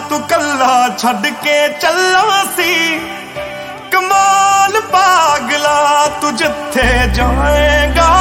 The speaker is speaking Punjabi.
तू कल्ला छड़ के चलना सी। कमाल पागला तू जिथे जाएगा